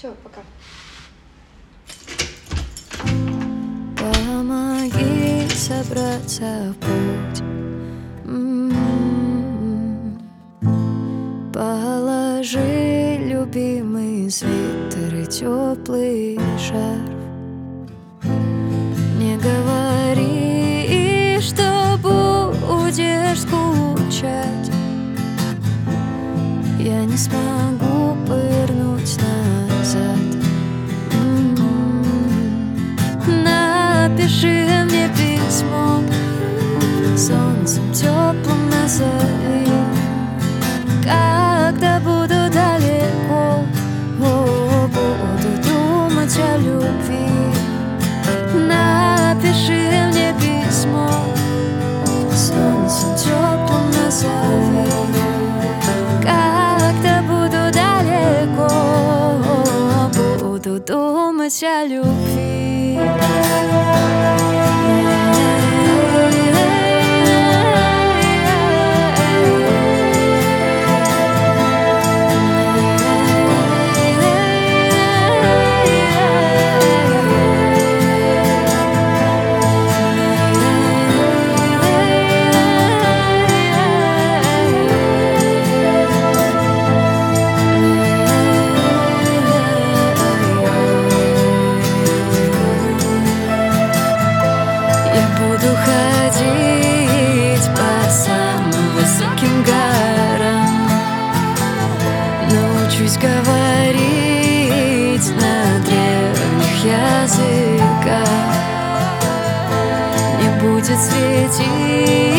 Все, пока. Помоги собраться в путь. Положи любимый свитер и теплый шарф. Не говори, что будешь скучать. Я не смогу повернуть назад. Напиши мне письмо, солнцем теплым назови. Когда буду далеко, буду думать о любви. Напиши мне письмо, солнцем теплым назови. Когда буду далеко, буду думать о любви. Буду ходить по самым высоким горам, научусь говорить на древних языках. Не будет светить